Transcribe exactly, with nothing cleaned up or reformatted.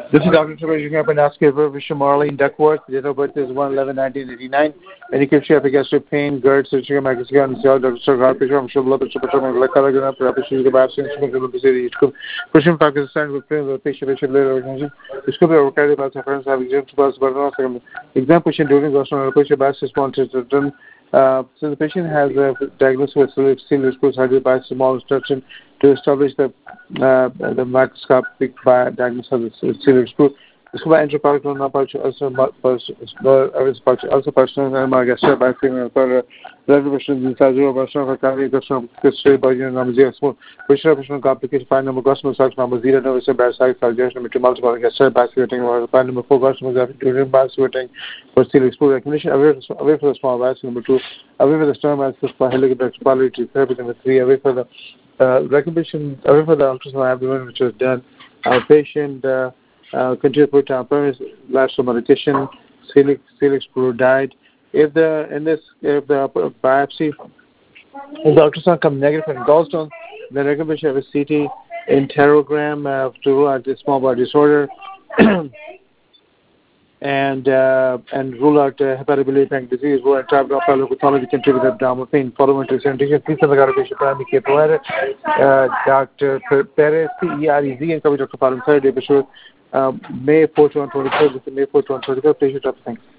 This is Doctor Suresh Panaski, Professor Marlene Duckworth. Date of birth is one eleven nineteen eighty-nine. Medication of gastric pain, GERD, surgical magazine, Doctor Sarkar, Pisham, Shubla, Pisham, Lakalagan, Rapishika, Babson, Shubla, Pushing Pakistan with the patient organization. Discovery of cardiac reference have exempt plus burden. Exam patient during the patient bass response is done. Uh, so the patient has a diagnosis with celiac screw surgery by small instruction to establish the uh, the microscopic diagnosis of the celiac screw. इसको बाद एंट्रोपार्क ना पार्च also also personal and my guest by saying for reservation in Sajo version of carry custom history by number zero small preparation complication file number customer search number zero no by side suggestion with multiple guest by sitting or file number four customers have to by sitting for still explore recognition away away for the small bias number two away for the storm as for helicopter quality therapy number three away for the uh, recognition away for the ultrasound abdomen which was done our patient uh, Uh, continue to put down premise, last medication, celiac, celiac screw died. If the in this if the biopsy, if the ultrasound comes negative and gallstone, then recommendation of a C T enterogram uh, to rule out this small bowel disorder and uh, and rule out uh, hepatobiliary disease. Rule out type of pathology contributed abdominal pain. Following presentation, please have a patient primary care provider, uh, Doctor Perez, P E R E Z, and Doctor Param Sir, um, May fourth, twenty twenty-four, May fourth, twenty twenty-four, patient of thanks.